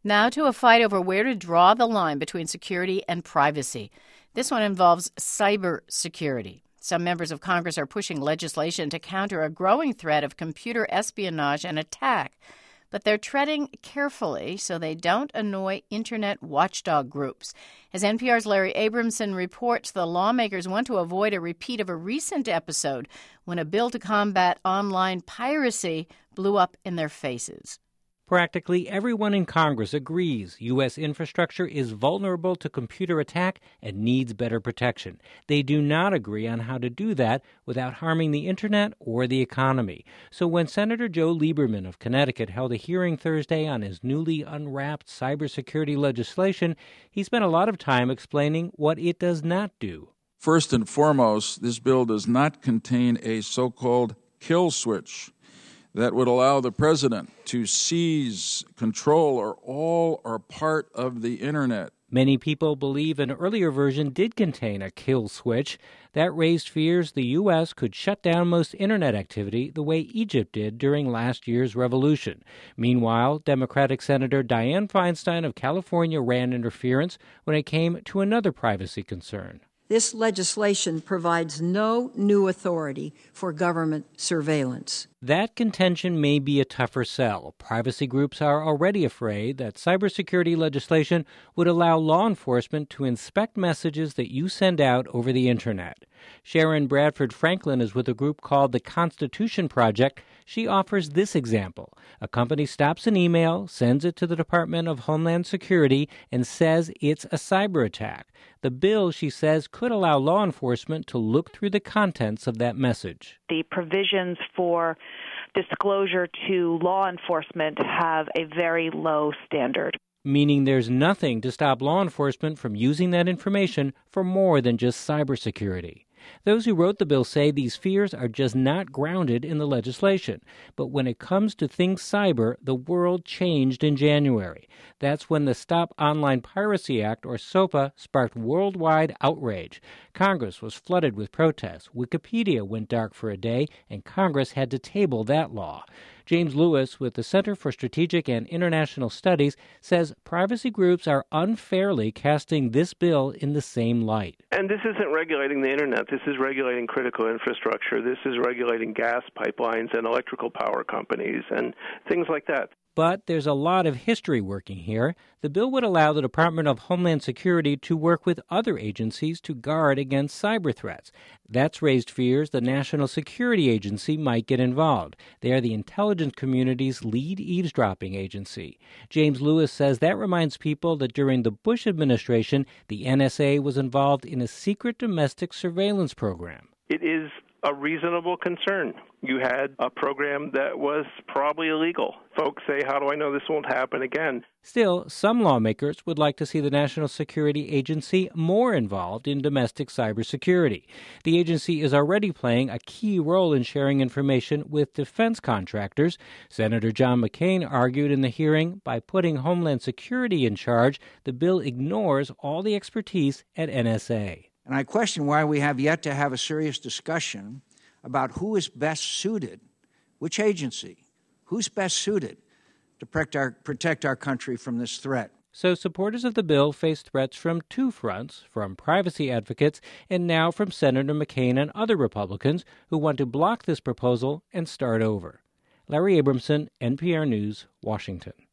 Now to a fight over where to draw the line between security and privacy. This one involves cybersecurity. Some members of Congress are pushing legislation to counter a growing threat of computer espionage and attack. But they're treading carefully so they don't annoy Internet watchdog groups. As NPR's Larry Abramson reports, the lawmakers want to avoid a repeat of a recent episode when a bill to combat online piracy blew up in their faces. Practically everyone in Congress agrees U.S. infrastructure is vulnerable to computer attack and needs better protection. They do not agree on how to do that without harming the Internet or the economy. So when Senator Joe Lieberman of Connecticut held a hearing Thursday on his newly unwrapped cybersecurity legislation, he spent a lot of time explaining what it does not do. First and foremost, this bill does not contain a so-called kill switch that would allow the president to seize, control, or all or part of the Internet. Many people believe an earlier version did contain a kill switch. That raised fears the U.S. could shut down most Internet activity the way Egypt did during last year's revolution. Meanwhile, Democratic Senator Dianne Feinstein of California ran interference when it came to another privacy concern. This legislation provides no new authority for government surveillance. That contention may be a tougher sell. Privacy groups are already afraid that cybersecurity legislation would allow law enforcement to inspect messages that you send out over the Internet. Sharon Bradford Franklin is with a group called the Constitution Project. She offers this example. A company stops an email, sends it to the Department of Homeland Security, and says it's a cyber attack. The bill, she says, could allow law enforcement to look through the contents of that message. The provisions for disclosure to law enforcement have a very low standard. Meaning there's nothing to stop law enforcement from using that information for more than just cybersecurity. Those who wrote the bill say these fears are just not grounded in the legislation. But when it comes to things cyber, the world changed in January. That's when the Stop Online Piracy Act, or SOPA, sparked worldwide outrage. Congress was flooded with protests. Wikipedia went dark for a day, and Congress had to table that law. James Lewis with the Center for Strategic and International Studies says privacy groups are unfairly casting this bill in the same light. And this isn't regulating the Internet. This is regulating critical infrastructure. This is regulating gas pipelines and electrical power companies and things like that. But there's a lot of history working here. The bill would allow the Department of Homeland Security to work with other agencies to guard against cyber threats. That's raised fears the National Security Agency might get involved. They are the intelligence community's lead eavesdropping agency. James Lewis says that reminds people that during the Bush administration, the NSA was involved in a secret domestic surveillance program. It is a reasonable concern. You had a program that was probably illegal. Folks say, how do I know this won't happen again? Still, some lawmakers would like to see the National Security Agency more involved in domestic cybersecurity. The agency is already playing a key role in sharing information with defense contractors. Senator John McCain argued in the hearing by putting Homeland Security in charge, the bill ignores all the expertise at NSA. And I question why we have yet to have a serious discussion about who is best suited, which agency, who's best suited to protect our country from this threat. So supporters of the bill face threats from two fronts, from privacy advocates and now from Senator McCain and other Republicans who want to block this proposal and start over. Larry Abramson, NPR News, Washington.